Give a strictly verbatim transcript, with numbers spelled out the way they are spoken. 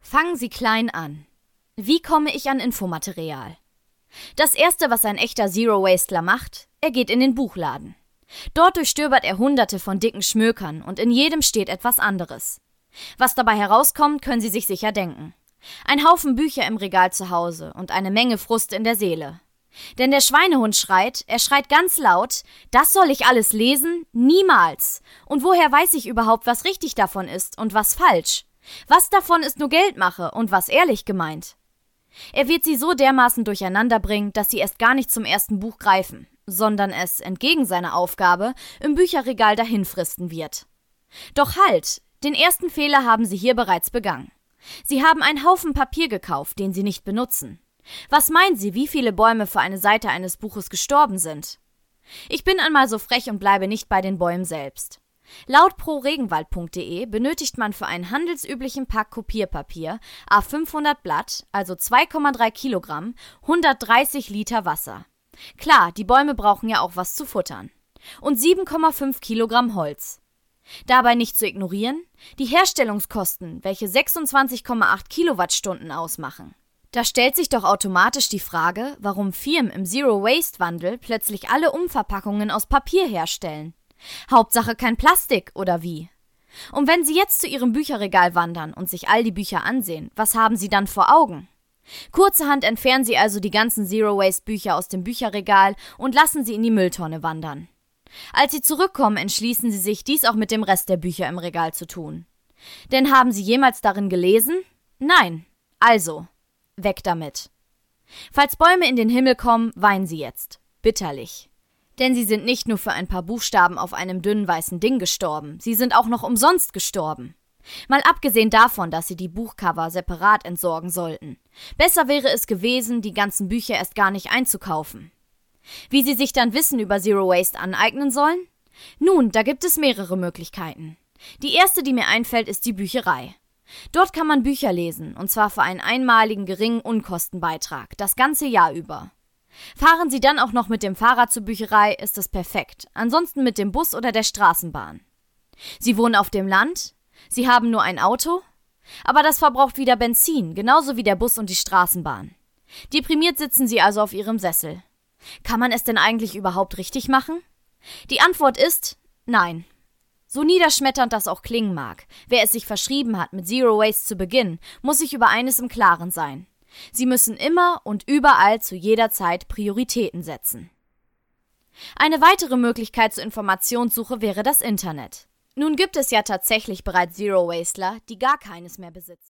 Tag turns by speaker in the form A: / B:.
A: Fangen Sie klein an. Wie komme ich an Infomaterial? Das Erste, was ein echter Zero-Wastler macht, er geht in den Buchladen. Dort durchstöbert er hunderte von dicken Schmökern und in jedem steht etwas anderes. Was dabei herauskommt, können Sie sich sicher denken. Ein Haufen Bücher im Regal zu Hause und eine Menge Frust in der Seele. Denn der Schweinehund schreit, er schreit ganz laut, das soll ich alles lesen? Niemals! Und woher weiß ich überhaupt, was richtig davon ist und was falsch? Was davon ist nur Geldmache und was ehrlich gemeint? Er wird sie so dermaßen durcheinander bringen, dass sie erst gar nicht zum ersten Buch greifen, sondern es, entgegen seiner Aufgabe, im Bücherregal dahinfristen wird. Doch halt! Den ersten Fehler haben Sie hier bereits begangen. Sie haben einen Haufen Papier gekauft, den Sie nicht benutzen. Was meinen Sie, wie viele Bäume für eine Seite eines Buches gestorben sind? Ich bin einmal so frech und bleibe nicht bei den Bäumen selbst. Laut pro regenwald punkt de benötigt man für einen handelsüblichen Pack Kopierpapier A fünfhundert Blatt, also zwei Komma drei Kilogramm, hundertdreißig Liter Wasser. Klar, die Bäume brauchen ja auch was zu futtern. Und sieben Komma fünf Kilogramm Holz. Dabei nicht zu ignorieren, die Herstellungskosten, welche sechsundzwanzig Komma acht Kilowattstunden ausmachen. Da stellt sich doch automatisch die Frage, warum Firmen im Zero-Waste-Wandel plötzlich alle Umverpackungen aus Papier herstellen. Hauptsache kein Plastik, oder wie? Und wenn Sie jetzt zu Ihrem Bücherregal wandern und sich all die Bücher ansehen, was haben Sie dann vor Augen? Kurzerhand entfernen Sie also die ganzen Zero-Waste-Bücher aus dem Bücherregal und lassen sie in die Mülltonne wandern. Als Sie zurückkommen, entschließen Sie sich, dies auch mit dem Rest der Bücher im Regal zu tun. Denn haben Sie jemals darin gelesen? Nein. Also, weg damit. Falls Bäume in den Himmel kommen, weinen Sie jetzt. Bitterlich. Denn sie sind nicht nur für ein paar Buchstaben auf einem dünnen weißen Ding gestorben, sie sind auch noch umsonst gestorben. Mal abgesehen davon, dass sie die Buchcover separat entsorgen sollten. Besser wäre es gewesen, die ganzen Bücher erst gar nicht einzukaufen. Wie Sie sich dann Wissen über Zero Waste aneignen sollen? Nun, da gibt es mehrere Möglichkeiten. Die erste, die mir einfällt, ist die Bücherei. Dort kann man Bücher lesen, und zwar für einen einmaligen geringen Unkostenbeitrag, das ganze Jahr über. Fahren Sie dann auch noch mit dem Fahrrad zur Bücherei, ist es perfekt, ansonsten mit dem Bus oder der Straßenbahn. Sie wohnen auf dem Land? Sie haben nur ein Auto? Aber das verbraucht wieder Benzin, genauso wie der Bus und die Straßenbahn. Deprimiert sitzen Sie also auf Ihrem Sessel. Kann man es denn eigentlich überhaupt richtig machen? Die Antwort ist nein. So niederschmetternd das auch klingen mag, wer es sich verschrieben hat, mit Zero Waste zu beginnen, muss sich über eines im Klaren sein. Sie müssen immer und überall zu jeder Zeit Prioritäten setzen. Eine weitere Möglichkeit zur Informationssuche wäre das Internet. Nun gibt es ja tatsächlich bereits Zero-Wastler, die gar keines mehr besitzen.